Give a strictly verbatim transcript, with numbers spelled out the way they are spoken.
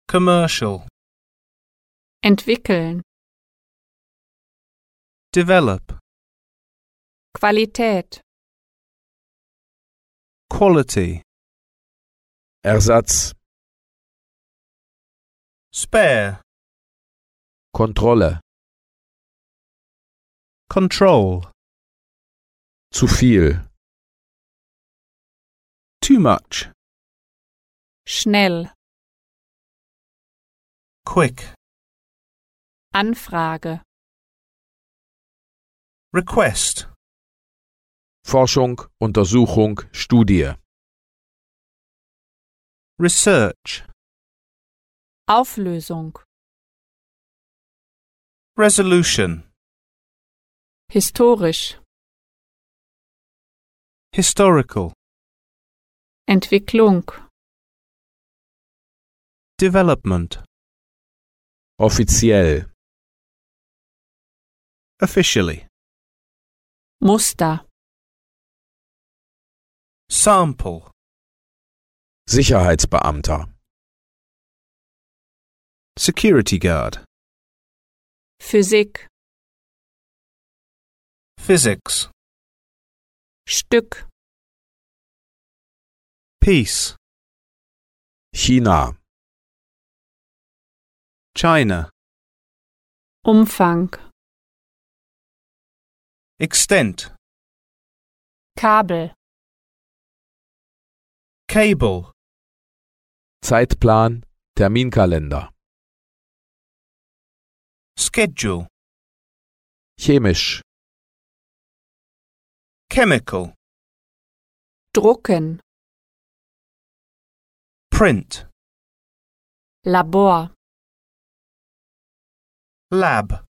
commercial, entwickeln, develop, Qualität, quality, Ersatz, spare, Kontrolle, control, zu viel, too much, schnell, quick, Anfrage, request, Forschung, Untersuchung, Studie, research, Auflösung, resolution, historisch, historical, Entwicklung, development, offiziell, officially, Muster, sample, Sicherheitsbeamter, security guard, Physik, physics, Stück, peace, China, China, Umfang, extent, Kabel, cable, Zeitplan, Terminkalender, schedule, chemisch, chemical, drucken, print, Labor, lab,